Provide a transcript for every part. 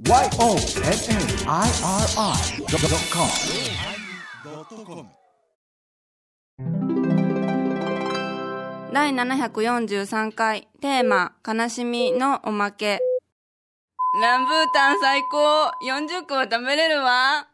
YONNIRI.com 第743回テーマ悲しみのおまけ。ランブータン最高、40個は食べれるわ。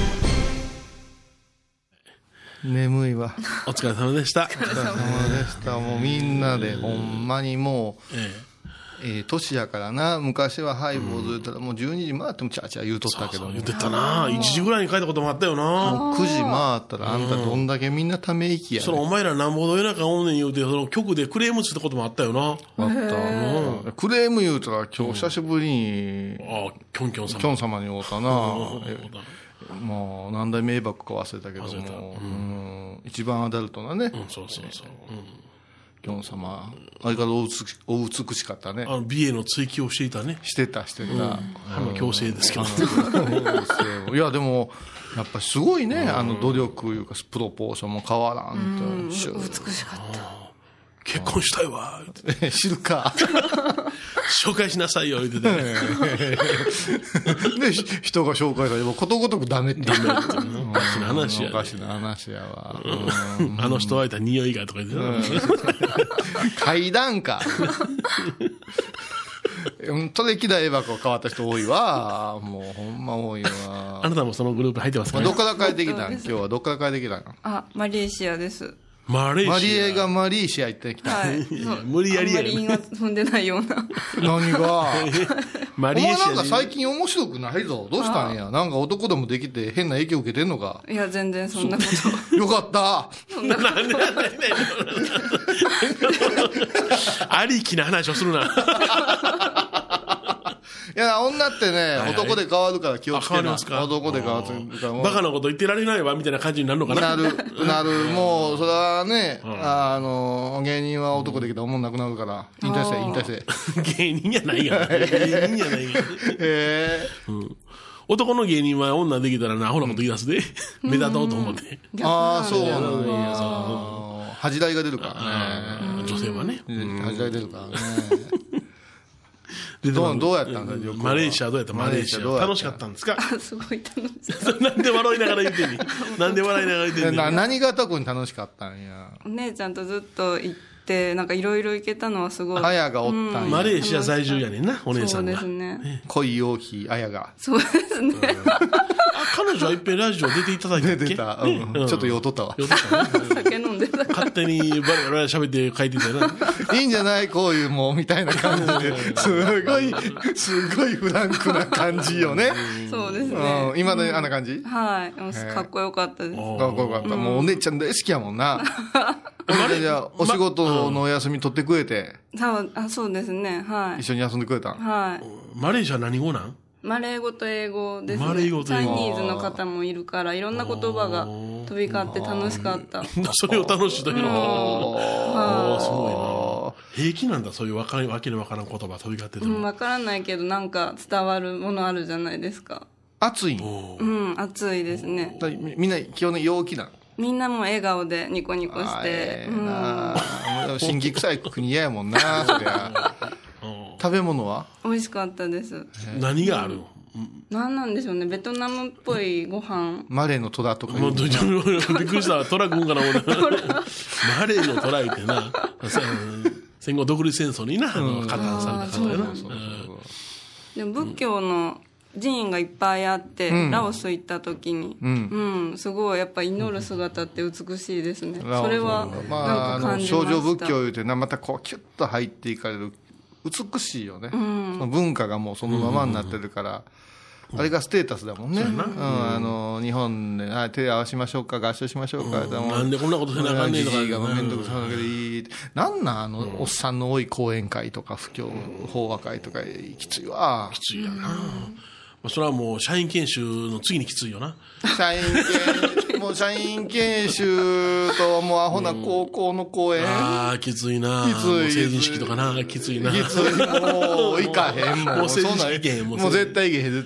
眠いわ。 お疲れ様でした。 お疲れ様でした。もうみんなでほんまにもう、年やからな。昔はハイボーズ言ったらもう12時回ってもチャーチャー言うとったけども、 言ってたな。1時ぐらいに帰ったこともあったよな。 もう9時回ったらあんたどんだけみんなため息やねん。 そのお前らなんぼど夜中おんねん言うて、その局でクレームついたこともあったよな。 あった。クレーム言うたら今日久しぶりに、 キョンキョン様。 キョン様に会うたな。もう何代迷惑か忘れたけども、一番アダルトなね。 そうそうそう。 キョン様、あれからお美しかったね。 美への追求をしていたね。 してた。 強制ですけど。 いや、でも、やっぱりすごいね、努力いうか、プロポーションも変わらんと。 美しかった。 結婚したいわ。 知るか。 紹介しなさいよ、言うてたね。 で、人が紹介されてもことごとくダメって言う。 おかしな話や。 おかしな話やわ。 あの人はいた匂いがとか言ってた。 階段か。本当に歴代エヴァコ変わった人多いわ。もうほんま多いわ。 あなたもそのグループ入ってますかね。 どっから帰ってきたん？今日はどっから帰ってきたん？ マレーシアです。 マリエがマリーシア行ってきた。 はい。 無理やりやね。あんまり韻が踏んでないような。 何がマリエシア。 お前なんか最近面白くないぞ。どうしたんや。なんか男でもできて変な影響受けてんのか。 いや、全然そんなこと。 よかった。 なんでありきな話をするな。 いや、女ってね、男で変わるから気をつけな。 変わりますか。 男で変わるから。 バカなこと言ってられないわ、みたいな感じになるのかな。 なる。もう、それはね、芸人は男できたら思んなくなるから、引退せ。 芸人やないが。男の芸人は女できたらな、アホなこと言い出すで。目立とうと思って。 ああ、そうなんや。恥じらいが出るからね。 女性はね。 恥じらい出るからね。どうやったんだ、 マレーシアどうやったマレーシア。楽しかったんですか？ すごい楽しかった。 なんで笑いながら言ってんねん。なんで笑いながら言ってんねん。 何が特に楽しかったんや。 お姉ちゃんとずっと行って、なんかいろいろ行けたのはすごい。 あやがおったんや。 マレーシア在住やねんな、お姉さんが。 そうですね。 恋陽気あやが。 そうですね。 彼女はいっぺんラジオ出ていただいたっけ？ 出てた。ちょっと酔っとったわ。 酒飲んでた。 勝手にバラバラ喋って書いてたよな。 いいんじゃないこういうもうみたいな感じで。すごいフランクな感じよね。 そうですね。 今のあんな感じ？ はい。かっこよかったです。 かっこよかった。もうお姉ちゃん大好きやもんな。じゃあ、お仕事のお休み取ってくれて。 そうですね。はい。 一緒に遊んでくれた。 はい。 マレーシア何語なん？ マレー語と英語ですね。 マレー語と英語。 チャイニーズの方もいるから、いろんな言葉が飛び交って楽しかった。 それを楽しいだけの。すごいな。平気なんだ、そういうわけのわからん言葉飛び交ってても。 わからないけど、なんか伝わるものあるじゃないですか。 暑い？ 暑いですね。 みんな基本陽気なの？ みんなも笑顔でニコニコして。 辛気臭い国嫌やもんな、そりゃ。食べ物は？ 美味しかったです。 何があるの？ 何なんでしょうね。ベトナムっぽいご飯。 マレーのトラとか。 びっくりしたわ。トラ食うんかな、俺。マレーのトラってな。戦後独立戦争にな、加担された方やな。 でも仏教の寺院がいっぱいあって、ラオス行った時に、すごいやっぱ祈る姿って美しいですね。それはなんか感じました。 少女仏教いうてまたこうキュッと入っていかれる美しいよね。その文化がもうそのままになってるから、あれがステータスだもんね。日本で手合わしましょうか、合唱しましょうか。 なんでこんなことせなあかんねんとか。 めんどくさいだけでいい。なんなんおっさんの多い講演会とか布教法話会とかきついわ。 きついやな。それはもう社員研修の次にきついよな。 社員研修ともうアホな高校の講演。 きついな。成人式とかな、きついな。 きつい。もう行かへんもん。 もう成人式行けへん。 もう絶対行けへ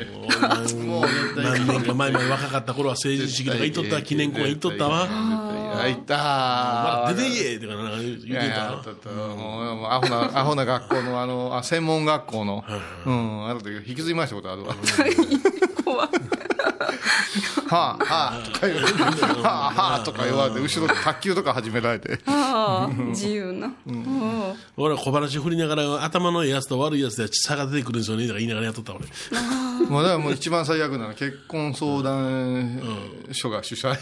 ん。 もう何年か前まで若かった頃は成人式とか行っとった、記念公演行っとったわ。 行った。 出ていえとか言うてた。 アホな学校の専門学校の、ある時引きずり回したことあるわ。 怖い。 はあとか言われて、はあとか言われて、後ろ卓球とか始められて。 自由な。 俺は小話振りながら頭のいいやつと悪いやつで差が出てくるんですよねとか言いながらやっとった俺。 だからもう一番最悪なのは結婚相談所が主催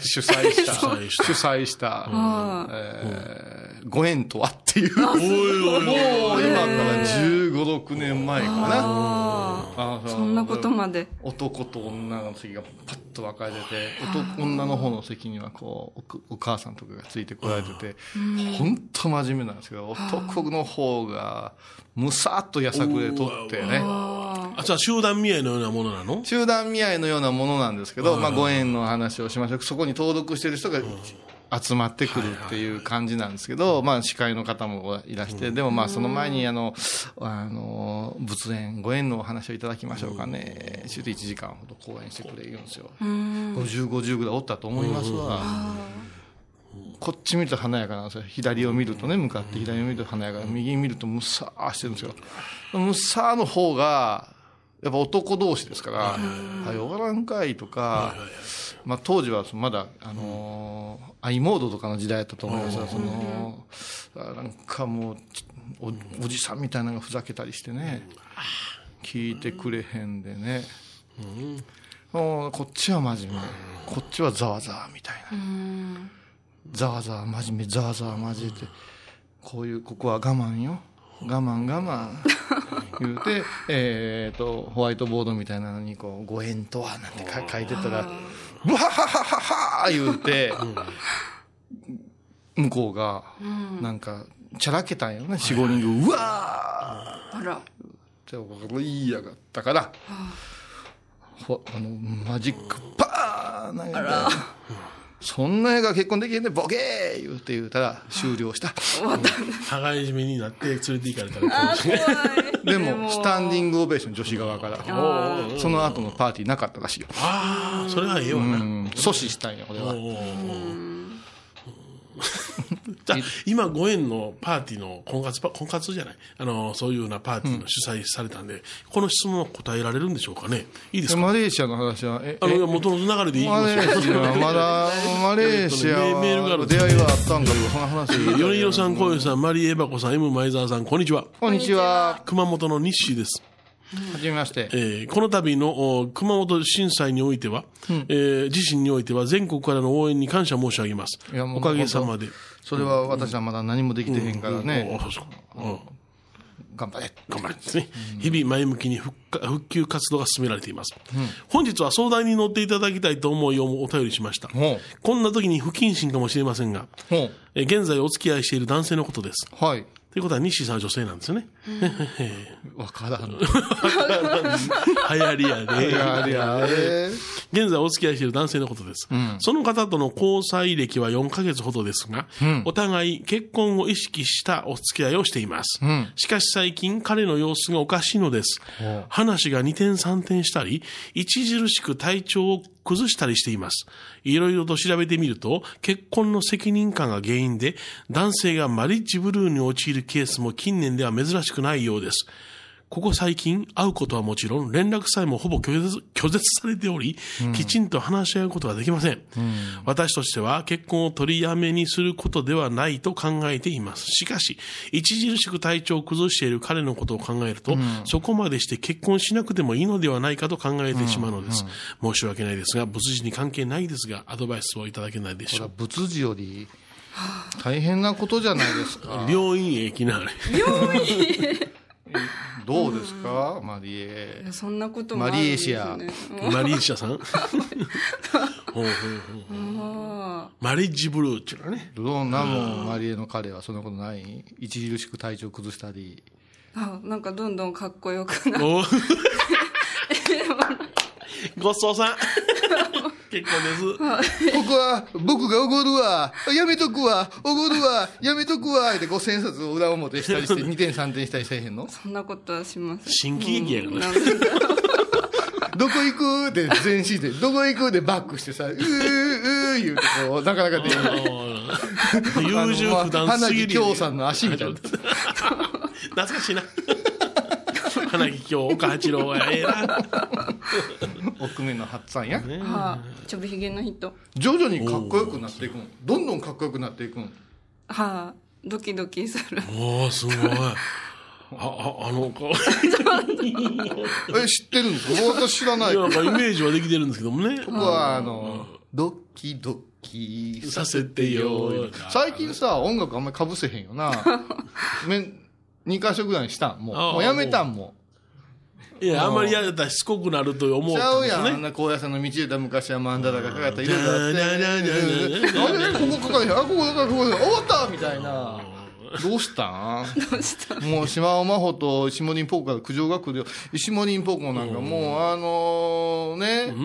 したご縁とはっていう。もう今から15、6年前かな。 そんなことまで。 男と女の席がパッと分かれてて、女の方の席にはこうお母さんとかがついてこられてて、本当真面目なんですけど、男の方がむさっとやさぐれとってね。 じゃあ集団見合いのようなものなの？ 集団見合いのようなものなんですけど、ご縁の話をしましょう。そこに登録してる人が集まってくるっていう感じなんですけど、司会の方もいらして、でもその前に仏縁、ご縁のお話をいただきましょうかね。週で1時間ほど講演してくれるんですよ。50ぐらいおったと思いますわ。こっち見ると華やかなんですよ。左を見るとね、向かって左を見ると華やか、右見るとむさーしてるんですよ。むさーの方がやっぱ男同士ですから、はい、おらんかいとか、当時はまだiモードとかの時代だったと思いますが、なんかもうおじさんみたいなのがふざけたりしてね、聞いてくれへんでね、こっちは真面目、こっちはざわざわみたいな、ざわざわ真面目、ざわざわ交えて、ここは我慢よ、我慢言うて、ホワイトボードみたいなのにご縁とはなんて書いてたら、ブハハハハハ言うて、向こうがなんかチャラけたんやろね、4、5人がうわーって言いやがったから、マジックパーン投げて、そんな映画結婚できへんねボケー言うたら終了した。 羽交い締めになって連れて行かれたらでもスタンディングオベーション女子側からその後のパーティーなかったらしいよ。 それはええわな。 阻止したんや俺は。 じゃあ今ご縁のパーティーの婚活じゃない、そういうようなパーティーの主催されたんで、この質問は答えられるんでしょうかね。いいですか。 マレーシアの話は元の流れでいいマレーシアまだマレーシアは出会いがあったんかとかその話。 米広さん、小遊さん、マリーエバコさん、M前澤さん、こんにちは。 こんにちは。 熊本の日誌です。 はじめまして。 この度の熊本震災においては、地震においては全国からの応援に感謝申し上げます。おかげさまで。 それは私はまだ何もできてへんからね。頑張れですね。日々前向きに復旧活動が進められています。本日は相談に乗っていただきたいと思いお便りしました。こんな時に不謹慎かもしれませんが、現在お付き合いしている男性のことです。 はい。 ということは西さんは女性なんですよね。 わからん。 流行りやで。現在お付き合いしている男性のことです。その方との交際歴は4ヶ月ほどですが、お互い結婚を意識したお付き合いをしています。しかし最近彼の様子がおかしいのです。話が2転3転したり、著しく体調を崩したりしています。いろいろと調べてみると、結婚の責任感が原因で、男性がマリッジブルーに陥るケースも近年では珍しくないようです。ここ最近会うことはもちろん連絡さえもほぼ拒絶されており、きちんと話し合うことができません。私としては結婚を取りやめにすることではないと考えています。しかし著しく体調を崩している彼のことを考えると、そこまでして結婚しなくてもいいのではないかと考えてしまうのです。申し訳ないですが、仏事に関係ないですがアドバイスをいただけないでしょう。 仏事より大変なことじゃないですか。 病院へ行きながら病院どうですか、マリエ。 そんなこともあるんですね。 マリーシアさんマリッジブルーっていうのね。 どんなもマリエの彼はそんなことない。著しく体調崩したり。 なんかどんどんかっこよくなる。 ごちそうさん。結構です。 僕がおごるわ。やめとくわ。おごるわ。やめとくわ。って5000冊を裏表したりして2点3点したりせえへんの？ そんなことはします。 新喜劇やから、 どこ行くって前進で、どこ行くでバックしてさ、言うてこう、なかなかできない。 優柔不断すぎる。 花木京さんの足みたいな。 懐かしいな。花木京、岡八郎がええな。 奥目の八さんや。 ちょびひげの人。 徐々にかっこよくなっていくん。どんどんかっこよくなっていくん。 ドキドキする。 おー、すごい。あの顔。 知ってるんですか？私知らない。 なんかイメージはできてるんですけどもね。 僕はドキドキさせてよ。最近さ、音楽あんまりかぶせへんよな。2箇所ぐらいにしたん。もうやめたんも。 いや、あんまり嫌だったらしつこくなると思う。ちゃうやん。あんな高野山の道言った昔はマンダラがかかった。いろいろあって。ここかかへん。ここ終わったみたいな。どうしたん？もう島尾真帆と石森ポコから苦情が来るよ。石森ポコなんかもう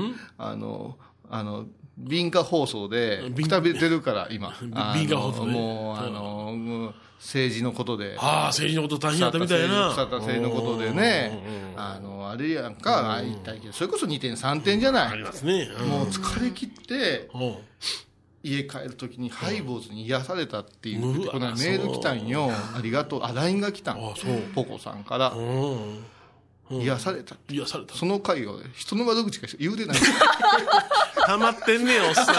敏化放送でくたびれてるから今。 敏化放送で。 もう政治のことで。 政治のこと大変だったみたいな。 草田政治のことでね。あれやんか、それこそ2点3点じゃない。 ありますね。 もう疲れ切って、家帰るときにハイボーズに癒されたっていう、このメール来たんよ。ありがとう。LINE が来たん。ポコさんから。癒された。その回を人の悪口しか言うてない。 溜まってんねえ、おっさん。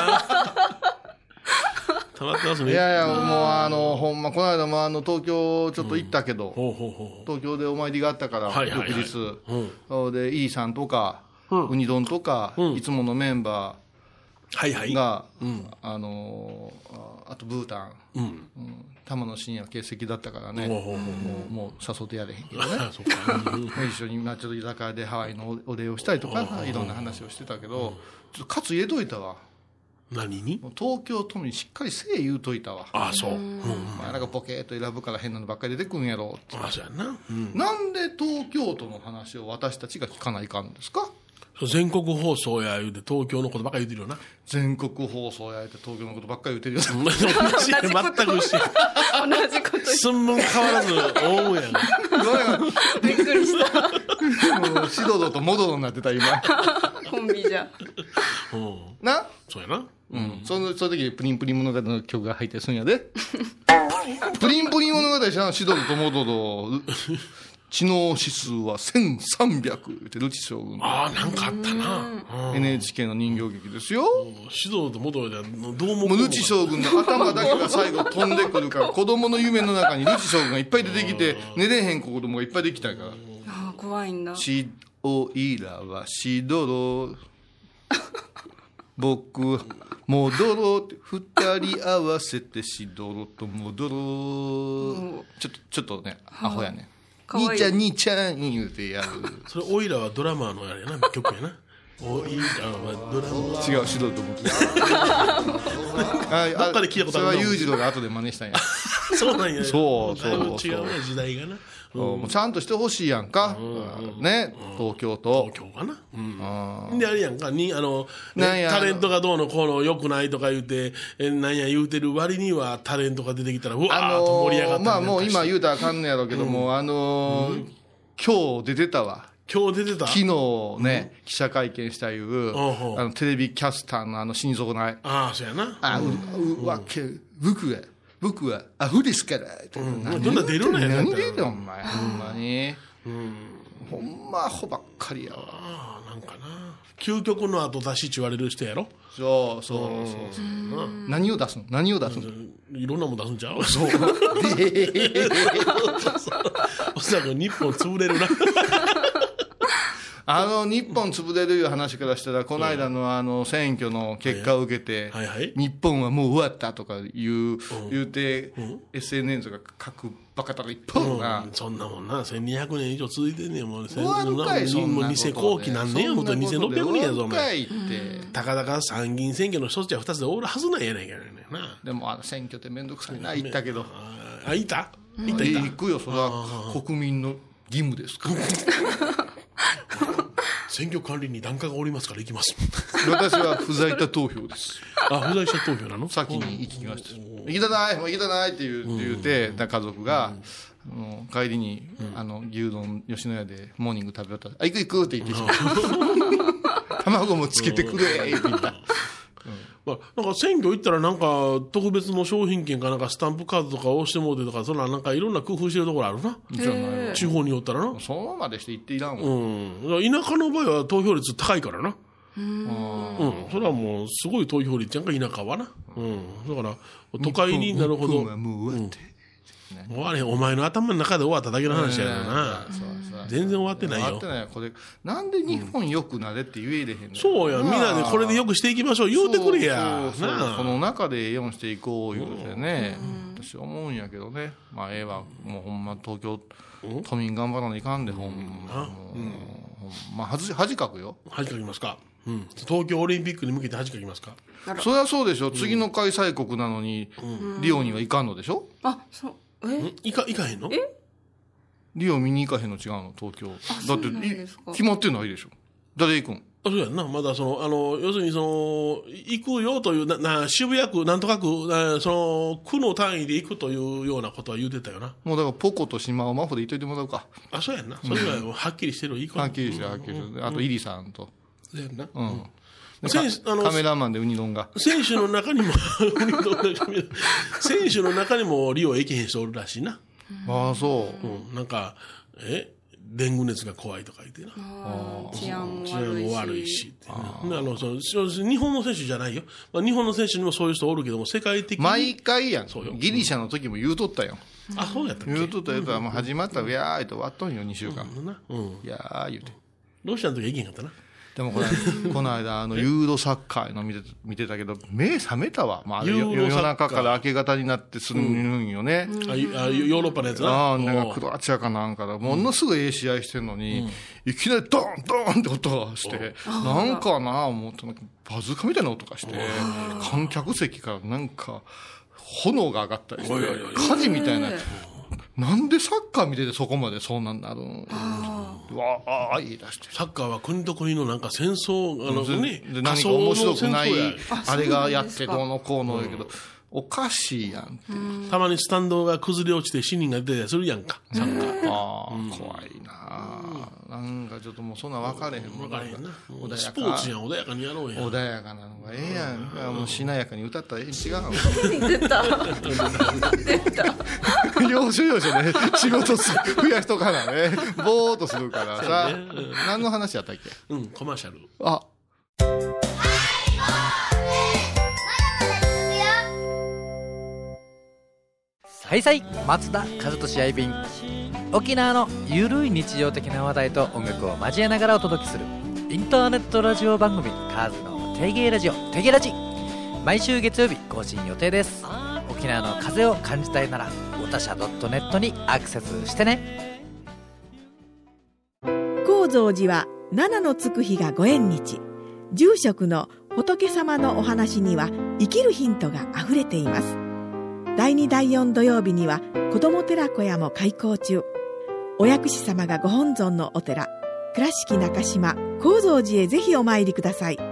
溜まってますね。 いやいや、もうほんま、この間も東京ちょっと行ったけど、東京でお参りがあったから、翌日。で、イーさんとか、ウニ丼とか、いつものメンバー、が、あとブータン、玉野深夜欠席だったからね、もう誘ってやれへんけどね。一緒にちょっと居酒屋でハワイのお礼をしたりとか、いろんな話をしてたけど、ちょっとカツ入れといたわ。 何に？ 東京都民しっかりせえ言うといたわ。 そう。 なんかボケーっと選ぶから変なのばっかり出てくるんやろって。 そうやな。 なんで東京都の話を私たちが聞かないかんですか？ 全国放送や言うて東京のことばっかり言うてるよな。 全国放送や言うて東京のことばっかり言うてるよな。 全く一緒。 同じこと。 寸分変わらず大やな。 びっくりした。 シドドとモドドになってた今。 コンビじゃ。 な？ そうやな。 その時プリンプリン物語の曲が入ってすんやで。プリンプリン物語じゃん、シドドとモドド。知能指数は1300ってルチ将軍。 なんかあったな。 NHK の人形劇ですよ。 指導と元でどうもルチ将軍の頭だけが最後飛んでくるから、子供の夢の中にルチ将軍がいっぱい出てきて、寝れへん子供がいっぱいできたから。 怖いんだ。 シオイラはシドロ。僕戻ろうって二人合わせてシドロと戻ろう。ちょっとね、アホやね。兄ちゃん兄ちゃん言うてやる。 それオイラはドラマーのやな、曲やな。オイラはドラマー。 違う、シドロと思ってどっかで聞いたことある。 それは裕次郎が後で真似したんや。 そうなんや。 そう違うね、時代がな。 もうちゃんとしてほしいやんか。ね、東京都。 東京かな。で、あれやんか、タレントがどうのこうの良くないとか言うて、なんや言うてる割にはタレントが出てきたら、うわーっと盛り上がった。 もう今言うたらあかんねやろうけども、今日出てたわ。 昨日ね、記者会見したいうテレビキャスターの心臓ない。 そうやな。 僕はアホですから。 どんな出るのや何出るのお前、ほんまに。ほんまアホばっかりやわ。 なんかな。究極の後出しって言われる人やろ。 そう。何を出すの？ いろんなもん出すんちゃう？そう。おそらく日本潰れるな。 日本潰れるいう話からしたら、この間の選挙の結果を受けて、日本はもう終わったとか言うて、SNS が書くバカたがいっぱいあるな。 そんなもんな、1200年以上続いてんねん、もう。 終わるかい、そんなことで。 2000後期なんねんよ、もう2600年やぞ、お前。 終わるかいって。 たかだか参議院選挙の一つや二つでおるはずなんやねんけどね。 でも選挙ってめんどくさいな、言ったけど。 行った行くよ、それは国民の義務ですから。 選挙管理に檀家がおりますから行きます。 私は不在多投票です。 不在者投票なの？ 先に行きました。行きたないって言うて、家族が、帰りに、牛丼吉野家でモーニング食べよったら、行くって言ってしまう。卵もつけてくれって言った。 なんか選挙行ったらなんか特別の商品券かなんかスタンプカードとか押してもうてとか、そんななんかいろんな工夫してるところあるな。 じゃない地方によったらな。 そのままでして行っていらんわ。 田舎の場合は投票率高いからな。それはもうすごい投票率やんか、田舎はな。だから都会になるほど。 日本はもう終わって。 終われへん。お前の頭の中で終わっただけの話やからな。全然終わってないよ。 終わってないよ。これなんで日本良くなれって言えれへんの。 そうや、みんなでこれでよくしていきましょう言うてくれや。 この中で4していこう言うてね、私思うんやけどね。まあええわ、もうほんま東京都民頑張らないかんで、ほんま恥かくよ。 恥かきますか。東京オリンピックに向けて恥かきますか。 そりゃそうでしょ。次の開催国なのにリオには行かんのでしょ。 そう行かへんの。 リオ見に行かへんの違うの東京。だって決まってないでしょ。誰行くん。 そうやんな。まだ要するに行くよという渋谷区なんとか区区の単位で行くというようなことは言うてたよな。 もうだからポコと島をマホで行っといてもらうか。 そうやんな。それははっきりしてる。いいか。 はっきりしてる。あとイリさんと。 そうやんな。 カメラマンでウニ丼が。 選手の中にも選手の中にもリオ行けへん人おるらしいな。 ああそう。 なんかデング熱が怖いとか言ってな。 治安も悪いし。日本の選手じゃないよ。日本の選手にもそういう人おるけども、世界的に毎回やん。ギリシャの時も言うとったよ。 そうやったっけ。 言うとったやつはもう始まったらウヤーいと終わっとんよ2週間。いやー言うて。 ロシアの時は行けへんかったな。 でもこの間ユーロサッカーの見てたけど目覚めたわ。夜中から明け方になってするんよね。 ヨーロッパのやつな。 なんかクロアチアかなんかだ。ものすごい試合してるのに、いきなりドーンドーンって音がして、なんかな思ったのバズーカみたいな音がして、観客席からなんか炎が上がったりして、火事みたいな。なんでサッカー見ててそこまでそうなんなるの。言い出して。 サッカーは国と国のなんか戦争で何か面白くないあれがやってどうのこうのやけど、おかしいやんって。 たまにスタンドが崩れ落ちて死人が出たりするやんか、サッカー。 怖いな。なんかちょっともうそんな分かれへん。 分かれへんな。スポーツやん、穏やかにやろうや。 穏やかなのがええやん。もうしなやかに歌ったら違うの。 出た要所要所ね、仕事増やしとかなね。ぼーっとするからさ。何の話やったっけ。 コマーシャル。 はいさい、松田和俊愛便。沖縄のゆるい日常的な話題と音楽を交えながらお届けするインターネットラジオ番組カーズの定芸ラジオ定芸ラジ。毎週月曜日更新予定です。沖縄の風を感じたいならおたしゃ .net にアクセスしてね。 高蔵寺は七のつく日がご縁日。住職の仏様のお話には生きるヒントがあふれています。第2第4土曜日には子ども寺小屋も開校中。お薬師様がご本尊のお寺倉敷中島・高蔵寺へぜひお参りください。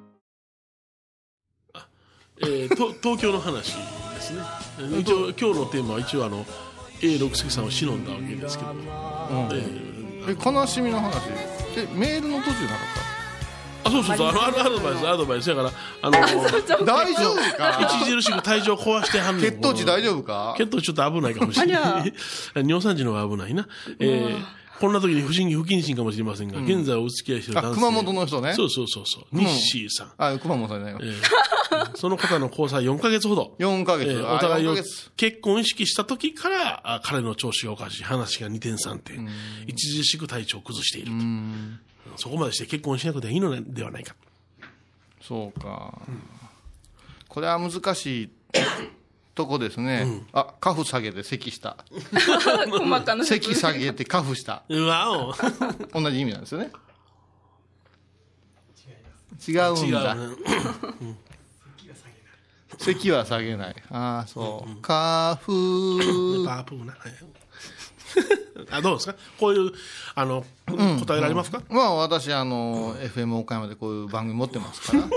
東京の話ですね。一応今日のテーマはA 六輔さんを忍んだわけですけど、 悲しみの話メールの途中なかった。 そうアドバイスやから大丈夫か。 著しく体調壊してはんねん。 血糖値大丈夫か。 血糖値ちょっと危ないかもしれない尿酸値の方が危ないな。こんな時に不謹慎かもしれませんが、現在お付き合いしている男性、 熊本の人ね。 そうニッシーさん。 熊本さんね。 その方の交際4ヶ月ほど。 4ヶ月。 お互いを結婚意識した時から彼の調子がおかしい、話が二転三転、著しく体調を崩していると。そこまでして結婚しなくていいのではないか。 そうか。これは難しいとこですね。カフ下げて咳した。咳下げてカフした。同じ意味なんですよね。違うんだ。咳は下げない。そうカフどうですか、こういう答えられますか。 私FM 岡山でこういう番組持ってますから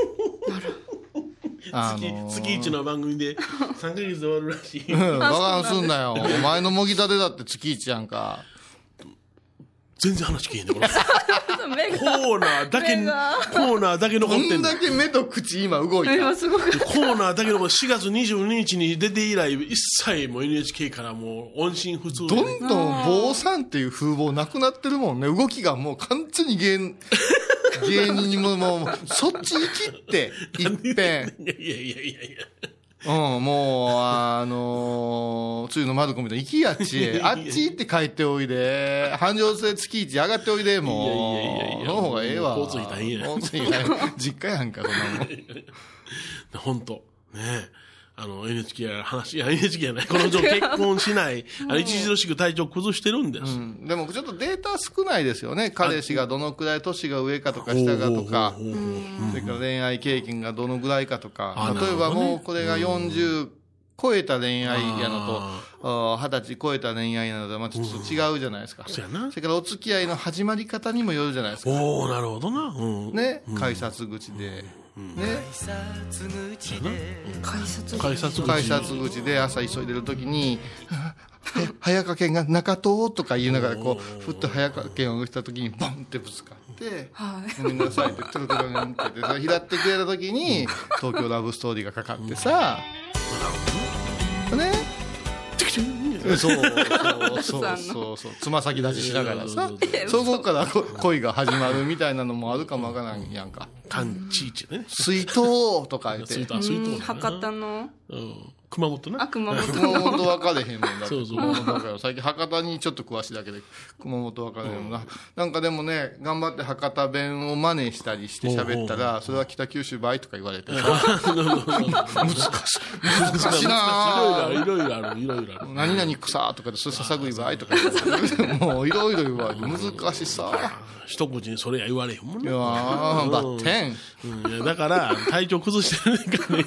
月一の番組で3ヶ月で終わるらしい。 バカンすんなよ。お前のもぎたてだって月一やんか。 全然話聞けへんねこれコーナーだけ残ってんの。 こんだけ目と口今動いた。 今すごくコーナーだけの4月22日に出て以来一切もう NHK からもう音信不通。 どんどん坊さんっていう風貌なくなってるもんね。動きがもう完全に芸人にもそっち行きっていっぺん。 いやもうつゆの窓込みの行きやっちあっち行って帰っておいで繁盛性月一上がっておいでもうその方がええわ。 交通費大変や。 交通費大変実家やんかそんなもん。 本当ねNHK や話、いや NHK やない、この女結婚しない著しく体調崩してるんです、 でもちょっとデータ少ないですよね。彼氏がどのくらい年が上かとか下かとか、それから恋愛経験がどのぐらいかとか、例えばもうこれが40超えた恋愛やのと20歳超えた恋愛なのでまたちょっと違うじゃないですか。それからお付き合いの始まり方にもよるじゃないですか。 おー、なるほどな、 ね、改札口でね、改札口で朝急いでる時に早掛けが中通とか言いながらこうふっと早掛けをした時にボンってぶつかってごめんなさいってトゥルトゥルンって言って拾ってくれた時に東京ラブストーリーがかかってさね、そうつま先立ちしながらさそこから恋が始まるみたいなのもあるかもわからんやんか。 カンチーチね、 水筒とか言って博多の熊本な。 熊本分かれへんもんだって。 そう最近博多にちょっと詳しいだけで熊本分かれへんもんな。なんかでもね頑張って博多弁を真似したりして喋ったらそれは北九州バイとか言われて難しいないろいろある何々草とかでそれささぐいバイとか言われてもういろいろ言われて難しさ一口にそれや言われへんもんね。 いやーバッテン、 だから体調崩してるからね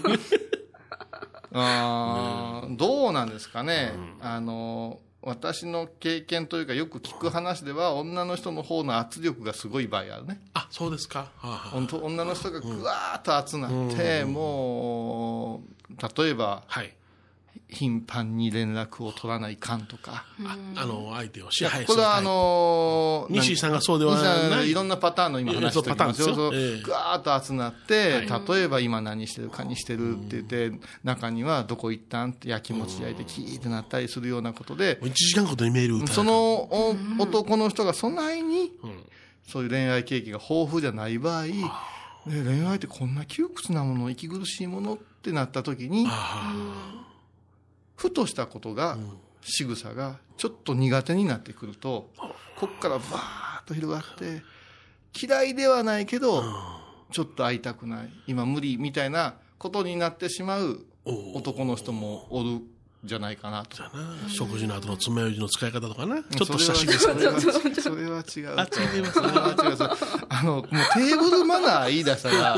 どうなんですかね、私の経験というかよく聞く話では女の人の方の圧力がすごい場合あるね。 あ、そうですか。 女の人がぐわーっと熱なって、もう例えば、頻繁に連絡を取らないかんとか、 相手を支配する。 これは西井さんがそうではない。 いろんなパターンの今話しておきますよ。ぐわーっと熱なって、例えば今何してるかにしてるって言って、中にはどこ行ったんってやきもち焼いてキーってなったりするようなことで、 1時間ごとにメール打たれた。 その男の人がそないに、そういう恋愛経験が豊富じゃない場合、恋愛ってこんな窮屈なもの、息苦しいものってなった時に、ふとしたことが、仕草がちょっと苦手になってくると、こっからバーッと広がって、嫌いではないけど、ちょっと会いたくない、今無理みたいなことになってしまう男の人もおるじゃないかなと。 食事の後の爪楊枝の使い方とかね、ちょっとした仕草。 それは違う。 それは違います。 もうテーブルマナー言い出したら、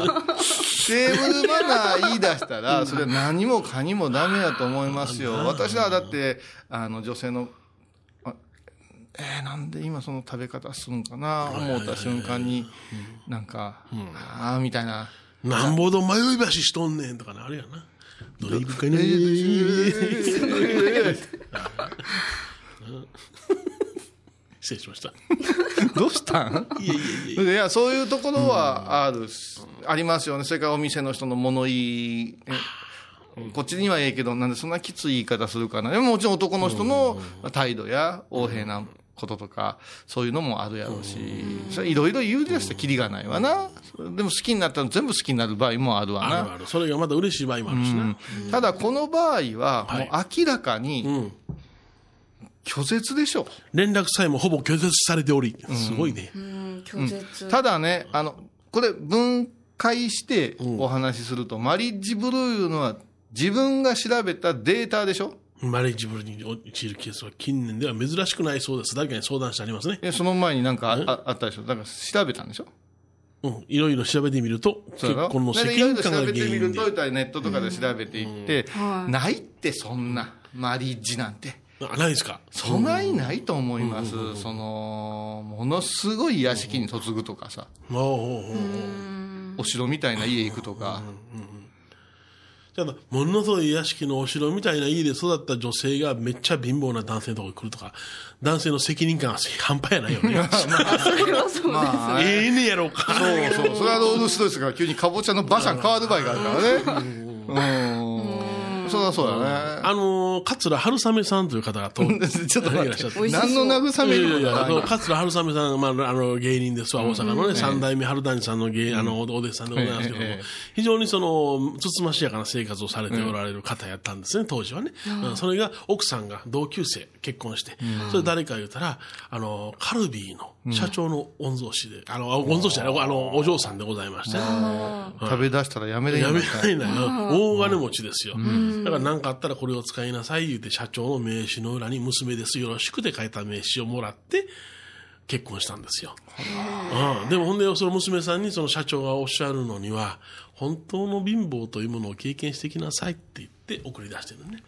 それは何もかにもダメだと思いますよ。私はだって、女性の、なんで今その食べ方するんかな、思った瞬間に、なんか、みたいな。 なんぼど迷い橋しとんねんとかね、あれやな。ドリブかね失礼しました。 どうしたん？いや、そういうところはありますよね。それからお店の人の物言い、こっちにはええけど、なんでそんなきつい言い方するかな。でももちろん男の人の態度や横柄なこととか、そういうのもあるやろうし、それいろいろ言うでしたらキリがないわな。でも好きになったら全部好きになる場合もあるわな。 それがまた嬉しい場合もあるしな。 ただこの場合は、もう明らかに、拒絶でしょ。 連絡さえもほぼ拒絶されており、すごいね。 拒絶。 ただね、これ分解してお話しすると、マリッジブルーいうのは自分が調べたデータでしょ。 マリッジブルーに陥るケースは近年では珍しくないそうです。誰かに相談してありますね。 その前になんかあったでしょ。だから調べたんでしょ。 いろいろ調べてみると、結婚の責任感が原因で。いろいろ調べてみると、ネットとかで調べていって、ないってそんな、マリッジなんて。 ないですか。 そないないと思います。ものすごい屋敷に嫁ぐとかさ。お城みたいな家行くとか。 ただものすごい屋敷のお城みたいな家で育った女性がめっちゃ貧乏な男性のところに来るとか、男性の責任感が半端やないよね。 それはそうですね。 ええねやろうか。 そうそう。それはロールスロイスが急にかぼちゃの馬車変わる場合があるからね。そりゃそうだね。 桂春雨さんという方がちょっといらっしゃって。 何の慰めにもならない。 桂春雨さん、芸人ですわ、大阪のね、三代目春谷さんのお弟子さんでございますけども、非常につつましやかな生活をされておられる方やったんですね、当時はね。それが、奥さんが同級生、結婚して、それ誰か言うたら、カルビーの社長の御曹司で、御曹司じゃない、お嬢さんでございましてね。 食べ出したらやめれない。 やめないな。大金持ちですよ。だから何かあったらこれを使いなさい言うて、社長の名刺の裏に娘ですよろしくって書いた名刺をもらって結婚したんですよ。でもほんでその娘さんにその社長がおっしゃるのには、本当の貧乏というものを経験してきなさいって言って送り出してるね。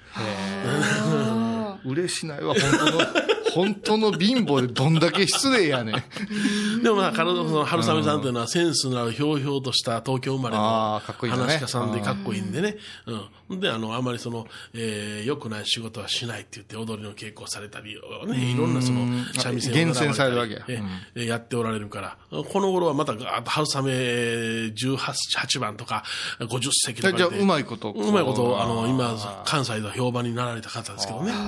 嬉しないわ、本当の貧乏でどんだけ失礼やねん。 でも春雨さんというのはセンスのあるひょうひょうとした東京生まれの話し家さんでかっこいいんでね。で、あまり良くない仕事はしないって言って踊りの稽古をされたり、いろんな三味線を厳選されるわけや。 やっておられるから、この頃はまた春雨18番とか50席とかで。 じゃあうまいこと。 今、関西では評判になられた方ですけどね。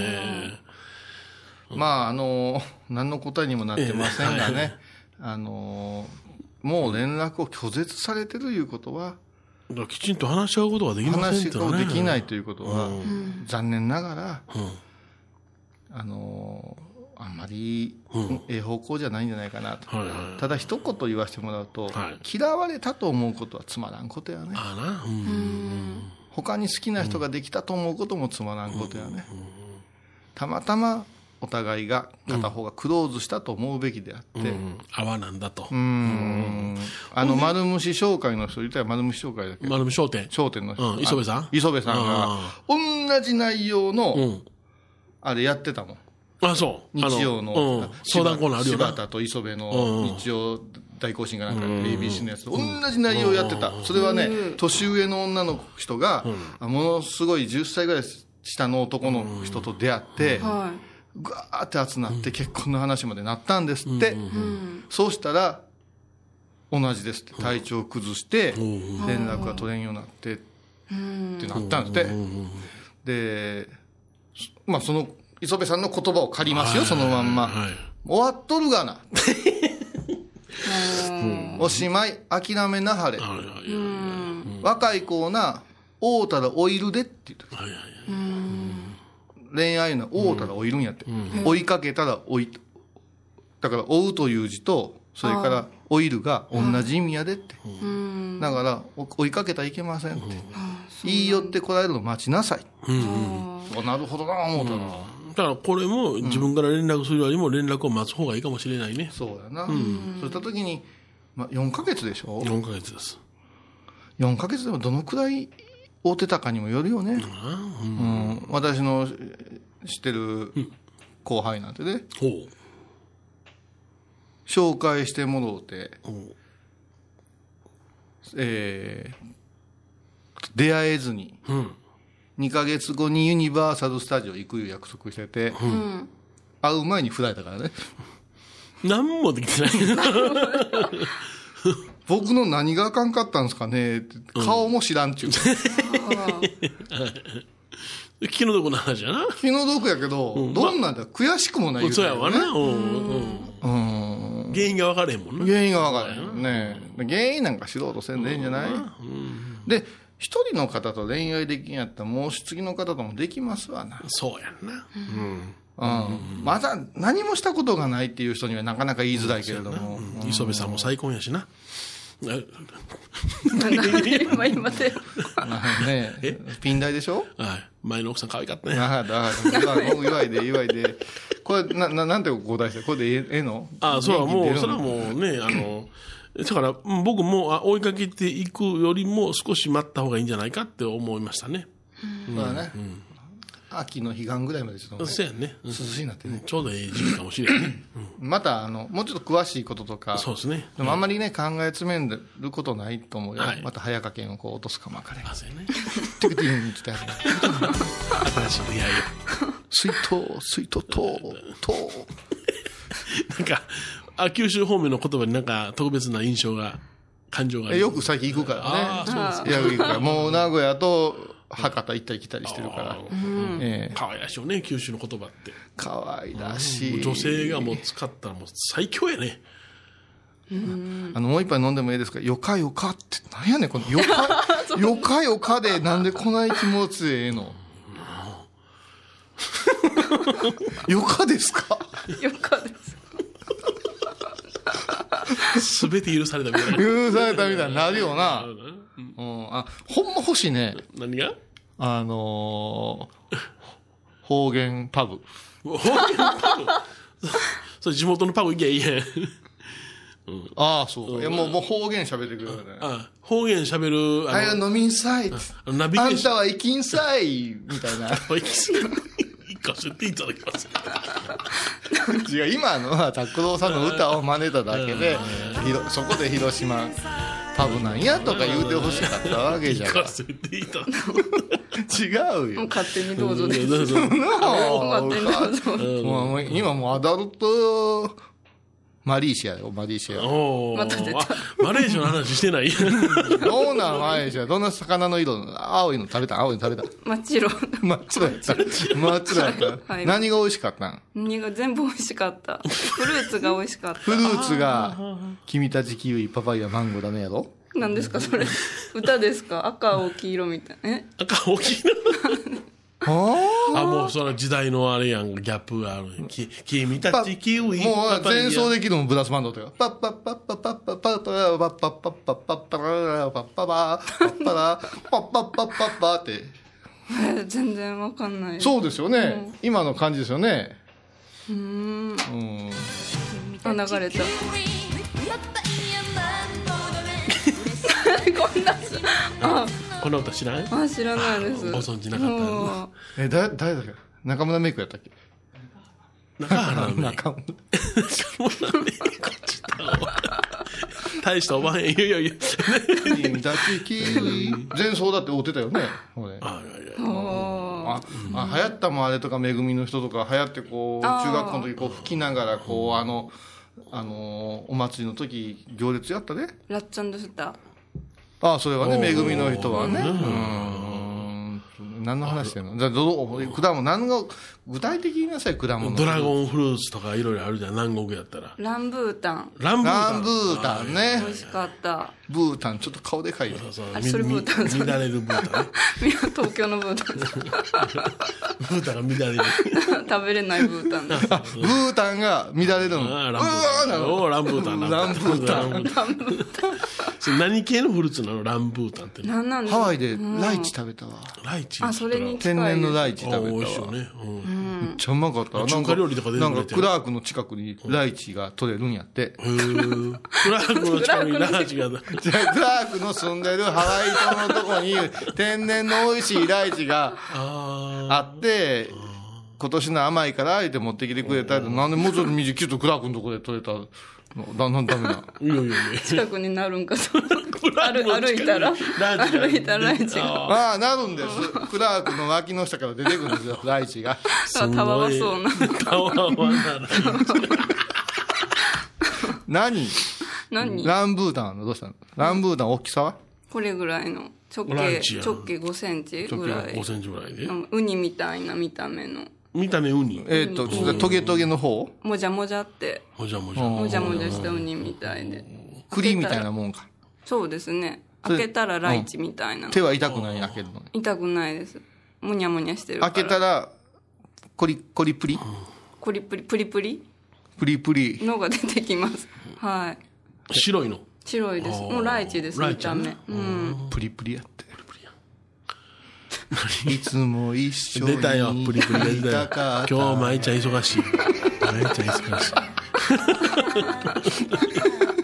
まあ、何の答えにもなってませんがね、もう連絡を拒絶されてるいうことは、 きちんと話し合うことができませんってね。 話ができないということは、残念ながら、あんまり方向じゃないんじゃないかなと。ただ一言言わせてもらうと、嫌われたと思うことはつまらんことやね。他に好きな人ができたと思うこともつまらんことやね。たまたまお互いが片方がクローズしたと思うべきであって、 泡なんだと。 丸虫商会の人言ったら丸虫商会だけど、 丸虫商店の人、 磯部さんが同じ内容のあれやってたもん。 あ、そう。 日曜の相談コーナーあるよな。 柴田と磯部の日曜大行進かなんか ABC のやつと同じ内容をやってた。それはね、年上の女の人がものすごい10歳ぐらい下の男の人と出会って、ぐわーって集まって結婚の話までなったんですって。そうしたら同じですって、体調を崩して連絡が取れんようになってってなったんですって。で、まあその磯部さんの言葉を借りますよ、そのまんま。終わっとるがな。おしまい、諦めなはれ。若い子な、会うたら老いるでって言ってた。恋愛の会うたら老いるんやって。追いかけたら老い、だから追うという字と、それから老いるが同じ意味やでって。だから追いかけたらいけませんって。言い寄ってこられるの待ちなさい。なるほどな、思うたな。 だからこれも自分から連絡するよりも連絡を待つ方がいいかもしれないね。 そうやな。そういった時に、4ヶ月でしょ ?4 ヶ月です。 4ヶ月でもどのくらい会うてたかにもよるよね。私の知ってる後輩なんてね、紹介してもろうて、出会えずに、2ヶ月後にユニバーサルスタジオ行くいう約束してて、会う前に振られたからね。 何もできてない。 僕の何があかんかったんですかねって、顔も知らんちゅう。 気の毒な話やな。 気の毒やけど、どんなんだ、悔しくもないよね。 そうやわね。原因が分かれへんもんね。 原因が分かれへんね。原因なんか知ろうとせんでいいんじゃない？で、一人の方と恋愛できんやったら、もう次の方ともできますわな。 そうやんな。 まだ何もしたことがないっていう人にはなかなか言いづらいけれども。 磯部さんも再婚やしな。 今で。 ねピン台でしょ？ はい。前の奥さん可愛かったね。 祝いで。これ、なんて答えして、これでええの？ そうはもう、それはもうね、だから僕も追いかけていくよりも少し待った方がいいんじゃないかって思いましたね。 そうだね。 秋の彼岸ぐらいまでちょっと、 そうやね。 涼しいなってね。 ちょうどいい時期かもしれんね。 またもうちょっと詳しいこととか、 そうですね。 でもあんまりね、考え詰めることないと思うよ。 はいまた早掛けをこう落とすかもわかれん。 あ、そうやね。 テクティンってやる。 新しい出会い水筒、 なんか、九州方面の言葉になんか特別な印象が、感情がある。 よく最近行くからね。 ああ、そうですいや、行くから。もう名古屋と博多行ったり来たりしてるから。 可愛らしいよね、九州の言葉って。 可愛らしい。 女性がもう使ったらもう最強やね。 もう一杯飲んでもいいですか？よかよかって何やねん、このよかよかでなんでこない気持ちええの？よかですか？ よかです。 すべて許されたみたいな。 許されたみたいになるよな。ほんま欲しいね。 何が？ 方言パブ。 方言パブそれ地元のパブ行きゃいいやん。 ああ、そう。いや、もう方言喋ってくれるね。 方言喋る。 あや飲みんさい。あんたは生きんさい。みたいな。 生きんさい。行かせていただきます。 違う、今のは拓郎さんの歌を真似ただけで、そこで広島パブなんやとか言うてほしかったわけじゃん。 行かせていただきます。 違うよ。 勝手にどうぞです。勝手にどうぞ。 今もうアダルト、マリーシアよ、マリーシア。 また出た。 マレーシアの話してない。 どうなんマレーシア。どんな魚の色？青いの食べた？青いの食べた？ 真っ白。 真っ白やった。真っ白やった。何が美味しかったん？ 何が全部美味しかった。フルーツが美味しかった。 フルーツが、君たちキウイ、パパイヤ、マンゴーだねやろ？ 何ですかそれ？歌ですか？赤、青、黄色みたいな。 赤、青、黄色。もうその時代のあれやん、ギャップがある。君たちキウイ。 もう前奏できるもん、ブラスバンドとか。パッパッパッパッパッパッパッパッパッパッパッパッパッパッパッパラパッパラパッパラパッパッパッパッパって。 全然わかんない。 そうですよね。今の感じですよね。 流れた。 この歌知らん？ 知らないです。 ご存知なかった。 誰だっけ？中村メイクやったっけ？ 中村メイク。 中村メイク。 大したおばへん。いや。 君たちキウイ。前奏だって追ってたよね。流行ったもんあれとか、めぐみの人とか流行ってこう、中学校の時こう吹きながらこう、お祭りの時行列やったね。 ラッツ&スター。 それはね、めぐみの人はね。何の話してんの？果物、何が、具体的に言いなさい、果物。 ドラゴンフルーツとかいろいろあるじゃん、南国やったら。 ランブータン。 ランブータンね。 美味しかった。 ブータン、ちょっと顔でかいよ。 それブータン。 乱れるブータン。 東京のブータン。 ブータンが乱れる。 食べれないブータン。 ブータンが乱れるの。 ランブータン。 ランブータン。 何系のフルーツなの？ランブータンって。 ハワイでライチ食べたわ。 ライチ？ それに天然のライチ食べたわ。 美味しいよね。 めっちゃうまかった。 中華料理とか出てくる。 なんかクラークの近くにライチが取れるんやって。 クラークの近くにライチが。 クラークの住んでるハワイ島のとこに天然の美味しいライチがあって、今年の甘いからあえて持ってきてくれた。なんでもうちょっと短くクラークのとこで取れたダメな。 いや。 近くになるんかと。歩いたらライチが。 なるんです。クラークの脇の下から出てくるんですよ、ライチが。 たわわそうな。 たわわなライチ。何？ランブータンのどうしたの？ランブータン大きさは？ これぐらいの直径5センチぐらい。 5センチぐらいで。 ウニみたいな見た目の。 見た目ウニ。 トゲトゲの方？ もじゃもじゃって。 もじゃもじゃしたウニみたいで。 栗みたいなもんか。 そうですね。開けたらライチみたいな。 手は痛くない？開けるの？ 痛くないです。むにゃむにゃしてるから。 開けたらコリプリ？ プリプリのが出てきます。はい。 白いの？ 白いです。もうライチです、見た目。 プリプリやって。いつも一緒に出たよ、プリプリ出たよ。今日舞ちゃん忙しい。舞ちゃん忙しい。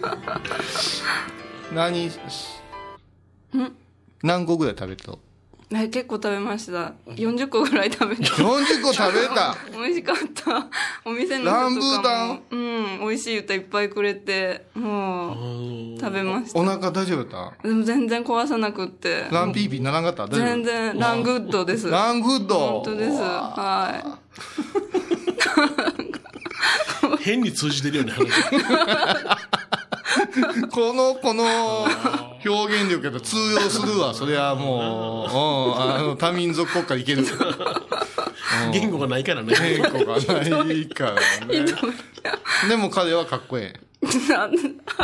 何個ぐらい食べた？ 結構食べました。40個ぐらい食べた。 40個食べた美味しかった。お店の人とかもランブータン、 美味しい歌いっぱいくれて、もう食べました。 お腹大丈夫だった？ でも全然壊さなくって。 ランピーピーならなかった？ 全然ラングッドです。 ラングッド。 本当です。はい。 変に通じてるよね、話。 この表現力やと通用するわ。それはもう、多民族国家いける。 言語がないからね。 言語がないからね。でも彼はかっこええ。 はい。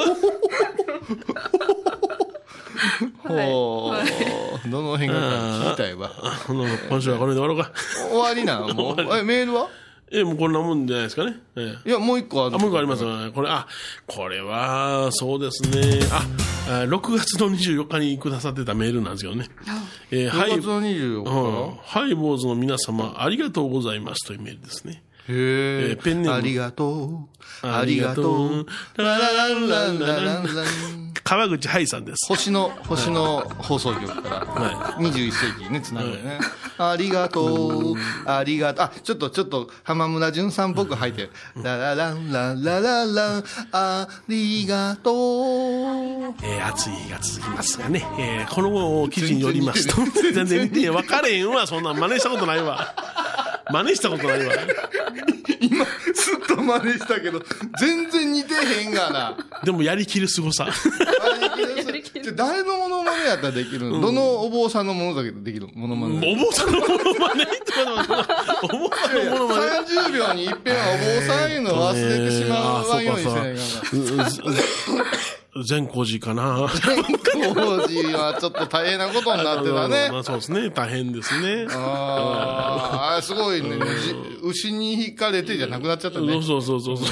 ほう。どの辺が聞きたいわ。 今週はこれで終わろうか。 終わりなの？もう。メールは？ もうこんなもんじゃないですかね。 いや、もう一個ある。 もう一個ありますよね。これは、そうですね。6月の24日にくださってたメールなんですよね。 6月の24日、 ハイボーズの皆様、ありがとうございますというメールですね。 へえ。 ペンネーム。 ありがとう。ありがとう。ララランランラランラン。 川口ハイさんです。 星の放送局から、21世紀ね、つなぐよね。ありがとう、ありがとう。ちょっと、浜村淳さんっぽく入ってる。ララランララララン、ありがとう。 暑い日が続きますがね、この記事によりますと、全然分かれへんわ、そんな真似したことないわ。真似したことないわ。 今、すっと真似したけど、全然似てへんがな。 でもやりきるすごさ。 誰のモノマネやったらできるの？どのお坊さんのものだけどできるモノマネ？ お坊さんのモノマネお坊さんのモノマネ 30秒に一遍はお坊さんいうのを忘れてしまうようにしない善光寺かな。 善光寺はちょっと大変なことになってたね。 そうですね。大変ですね。 すごいね。牛に引かれてじゃなくなっちゃったね。 そう。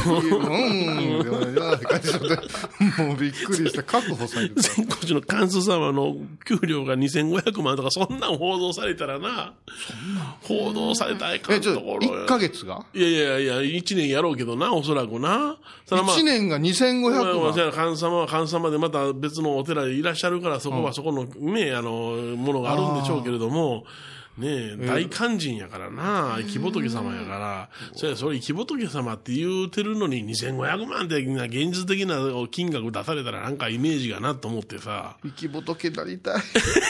もうびっくりした。確保されてた。 善光寺の関数様の給料が2500万とか、そんなん報道されたらな。報道されたらいかんところ。 1ヶ月が？ いや、1年やろうけどな、おそらくな。 1年が2500万。 関様でまた別のお寺でいらっしゃるから、そこはそこのね、ものがあるんでしょうけれども、ね大勧進やからな、生き仏様やから、それ生き仏様って言うてるのに2500万って現実的な金額出されたらなんかイメージがなと思ってさ。 生き仏になりたい。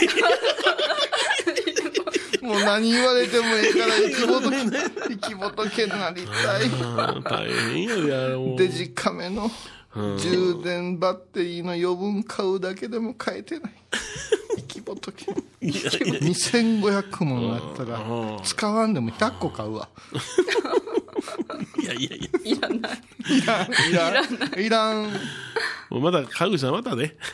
もう何言われてもいいから生き仏になりたい。 大変やで、 デジカメの充電バッテリーの余分買うだけでも買えてない。生き仏。2500もあったら使わんでも100個買うわ。 いらない。 いらん。 もうまだ川口さんまたね。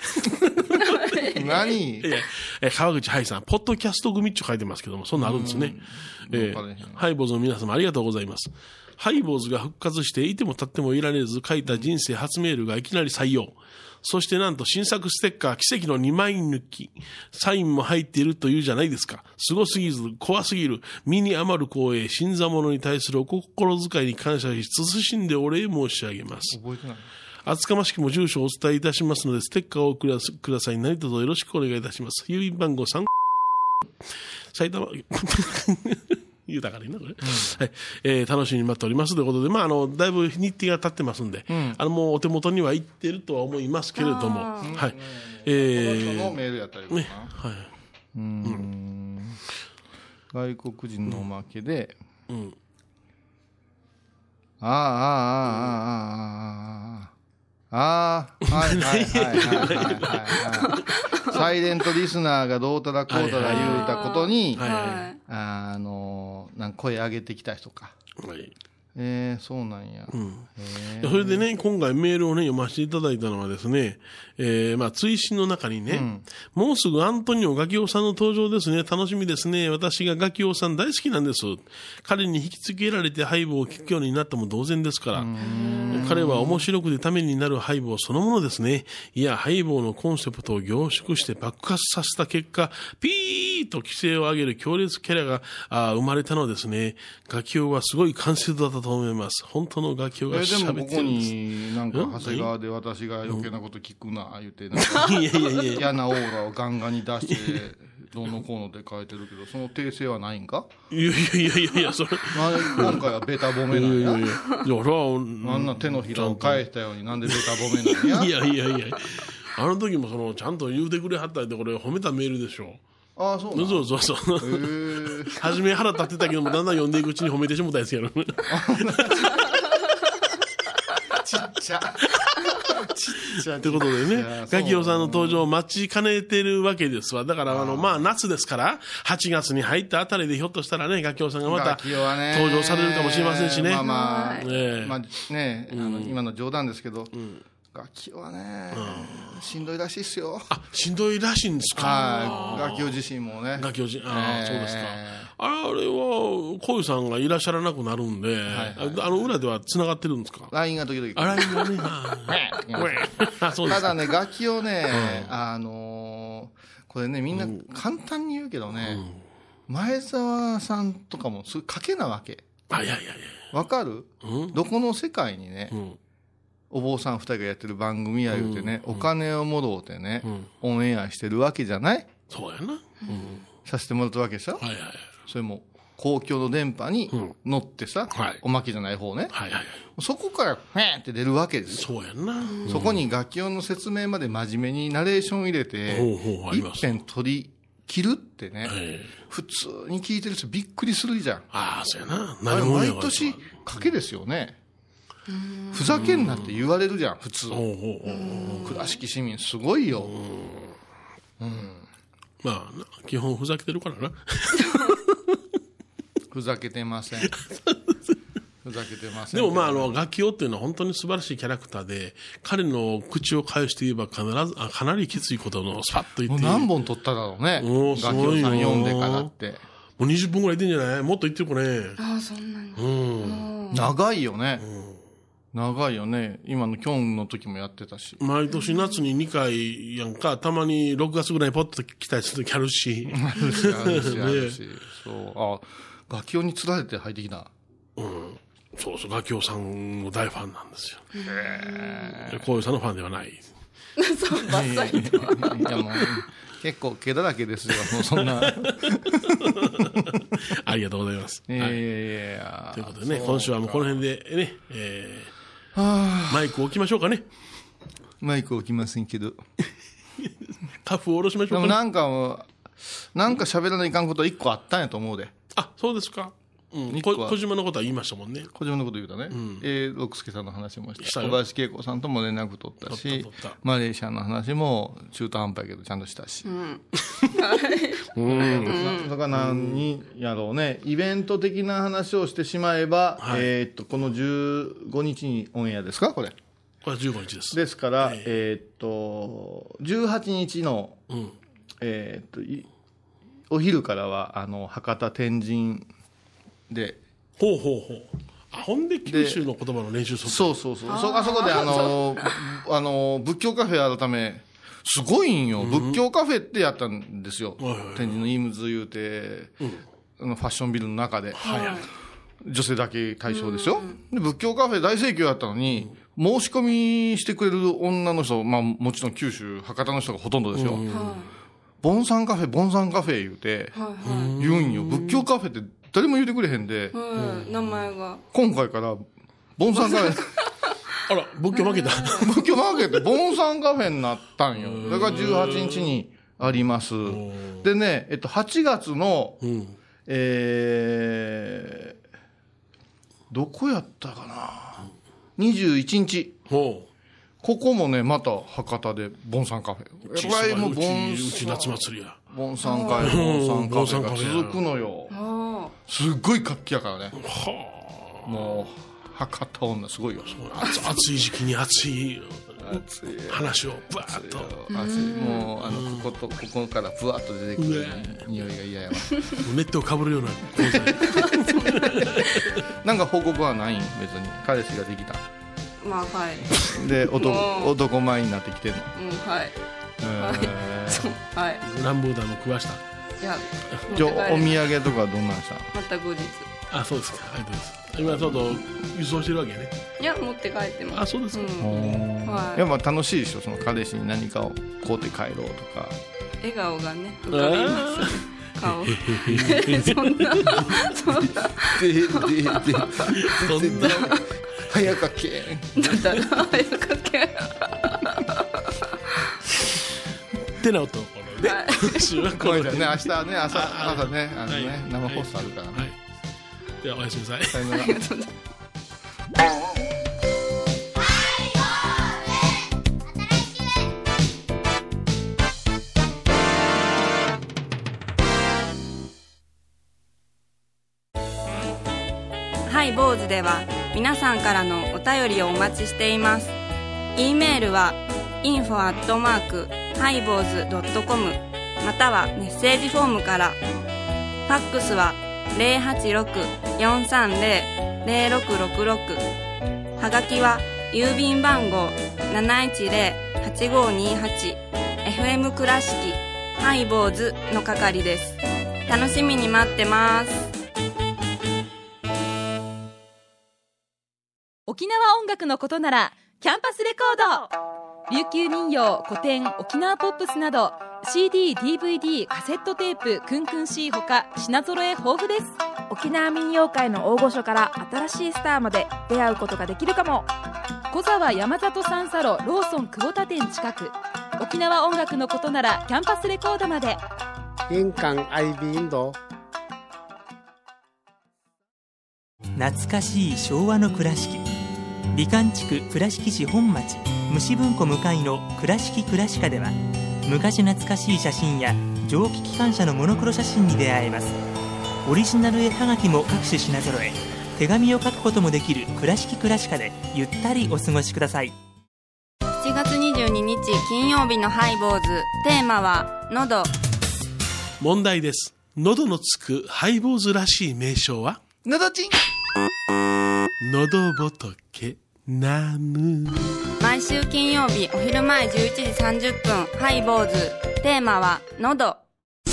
何？ 川口ハイさん、ポッドキャスト組って書いてますけども、そんなあるんですね。ハイボーズの皆様ありがとうございます。ハイボーズが復活していても立ってもいられず書いた人生初メールがいきなり採用。そしてなんと新作ステッカー奇跡の2枚抜き。サインも入っているというじゃないですか。すごすぎず怖すぎる。身に余る光栄、新参者に対するお心遣いに感謝し、慎んでお礼申し上げます。 覚えてない。 厚かましくも住所をお伝えいたしますので、ステッカーをください。何卒よろしくお願いいたします。郵便番号3、埼玉、豊かにな、これ。はい。楽しみに待っておりますということで、だいぶ日程が経ってますんで、もうお手元には行ってるとは思いますけれども、はい。 そのメールやったりとかな。 はい。 外国人のおまけで、サイレントリスナーがどうたらこうたら言うたことに、声上げてきた人か。そうなんや。 それでね、今回メールをね、読ませていただいたのはですね、追伸の中にね、もうすぐアントニオガキオさんの登場ですね。楽しみですね。私がガキオさん大好きなんです。彼に引きつけられてハイボーを聞くようになっても同然ですから。彼は面白くてためになるハイボーそのものですね。いや、ハイボーのコンセプトを凝縮して爆発させた結果、ピーと規制を上げる強烈キャラが生まれたのですね。ガキオはすごい完成度だったと思います。本当のガキオが喋ってるんです。 でもここになんか長谷川で私が余計なこと聞くな言うて、なんか嫌なオーラをガンガンに出してどうのこうのって書いてるけど、その訂正はないんか。 いやそれ今回はベタ褒めなんや。 いやあんな手のひらを返したようになんでベタ褒めなんや。 いやあの時もちゃんと言うてくれはったんで、これ褒めたメールでしょ。 ああ、そうなそう初め腹立ってたけども、だんだん読んでいくうちに褒めてしもたやつやろ。ちっちゃということでね、ガキオさんの登場を待ちかねてるわけですわ。だからまあ夏ですから8月に入ったあたりでひょっとしたらね、ガキオさんがまた登場されるかもしれませんしね。 まあね、今の冗談ですけど、ガキオはね、しんどいらしいっすよ。 あ、しんどいらしいんですか。 はい、ガキオ自身もね。 ガキオそうですか。あれは小遊さんがいらっしゃらなくなるんで、裏ではつながってるんですか。 LINE が時々。 LINE がね。 ただね、ガキオね、これね、みんな簡単に言うけどね、前澤さんとかもすごい賭けなわけ。わかる？どこの世界にね、お坊さん2人がやってる番組や言うてね、お金をもろうてね、オンエアしてるわけじゃない？ そうやな。 させてもらったわけでしょ。それも公共の電波に乗ってさ、おまけじゃない方ね。そこからフェーンって出るわけですよ。 そうやな。 そこに楽器音の説明まで真面目にナレーション入れて、一遍取り切るってね、普通に聞いてる人びっくりするじゃん。 ああ、そうやな。 毎年賭けですよね。ふざけんなって言われるじゃん、普通。倉敷市民すごいよ。 まあ、基本ふざけてるからな。 ふざけてません。ふざけてません。 でもまあ、ガキオっていうのは本当に素晴らしいキャラクターで、彼の口を返して言えばかなりきついことのスパッと言って。 何本撮っただろうね。ガキオさん読んでからって。 もう20分ぐらいいってんじゃない？もっと言ってる子ね。 ああ、そんなに。 長いよね。長いよね。今のキョンの時もやってたし。 毎年夏に2回やんか、たまに6月ぐらいにポッと来たりする時あるし。あるし。そう。ガキオに釣られて入ってきた。 そう、ガキオさんの大ファンなんですよ。こういうさんのファンではない。 そう、バッサリ。 いやもう、結構毛だらけですよ。もうそんな。 ありがとうございます。ということでね、今週はもうこの辺でね、マイク置きましょうかね。 マイク置きませんけど。 カフを下ろしましょうかね。 でもなんか喋らないかんこと一個あったんやと思うで。 あ、そうですか。小島のことは言いましたもんね。 小島のこと言うたね。六輔さんの話もした。小林恵子さんとも連絡取ったし、マレーシアの話も中途半端やけどちゃんとしたし。だから何やろうね。イベント的な話をしてしまえば、この15日にオンエアですかこれ。 これ15日です。 ですから、18日の、お昼からは、博多天神で。 ほんで九州の言葉の練習する。 そう。あそこで仏教カフェ改め、すごいんよ。仏教カフェってやったんですよ。天神のイムズ言うて、ファッションビルの中で。女性だけ対象ですよ。で、仏教カフェ大盛況だったのに、申し込みしてくれる女の人、まあもちろん九州、博多の人がほとんどですよ。ボンサンカフェ言うて、言うんよ。仏教カフェって誰も言うてくれへんで、 名前が。 今回から、ボンサンカフェ。 あら、仏教負けた。 仏教負けて、ボンサンカフェになったんよ。だから18日にあります。でね、8月の、どこやったかな。21日。ここもね、また博多でボンサンカフェ。 うち夏祭りや。 ボンサンカフェが続くのよ。すっごい活気やからね。もう、博多女すごいよ。 暑い時期に熱い話をブワーッと。 もう、ここからブワーッと出てくる匂いが嫌やわ。 ネットをかぶるような講座。 なんか報告はないん別に。彼氏ができた。 まあ、はい。 で、男前になってきてんの。 はい。はい。 乱暴弾も食わした。 いや、 お土産とかどんなんした？ また後日。 あ、そうですか。ありがとうございます。今ちょっと輸送してるわけね。 いや、持って帰ってます。 あ、そうですか。 やっぱ楽しいでしょ、その彼氏に何かを買うて帰ろうとか。 笑顔がね浮かびますね顔そんな早かけだったら早かけってなところで、はい、今週はこれでね、明日はね朝ね、生放送あるからね、はい、 ではおやすみなさい。 さよなら。 ハイボーズでは皆さんからのお便りをお待ちしています。 E メールは info@highboz.com またはメッセージフォームから。ファックスは 086-430-0666 はがきは郵便番号 710-8528 FM 倉敷ハイボーズの係です。楽しみに待ってます。 沖縄音楽のことならキャンパスレコード。琉球民謡、古典、沖縄ポップスなど CD、DVD、カセットテープ、クンクン C ほか品揃え豊富です。 沖縄民謡界の大御所から新しいスターまで出会うことができるかも。 小沢山里三佐路ローソン久保田店近く。沖縄音楽のことならキャンパスレコードまで。 印鑑 IB インド。 懐かしい昭和の倉敷。美観地区倉敷市本町虫文庫向かいの倉敷倉歯科では、昔懐かしい写真や蒸気機関車のモノクロ写真に出会えます。オリジナル絵はがきも各種品揃え、手紙を書くこともできる倉敷倉歯科でゆったりお過ごしください。 7月22日金曜日のハイボーズ、テーマは喉。 問題です。喉のつくハイボーズらしい名称は？ のどちん。 喉仏ナム。 毎週金曜日お昼前11時30分ハイボーズ、テーマは喉。 あ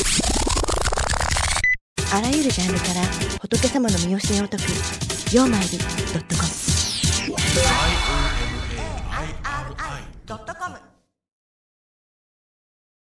らゆるジャンルから仏様の身教えを解くようまいり.com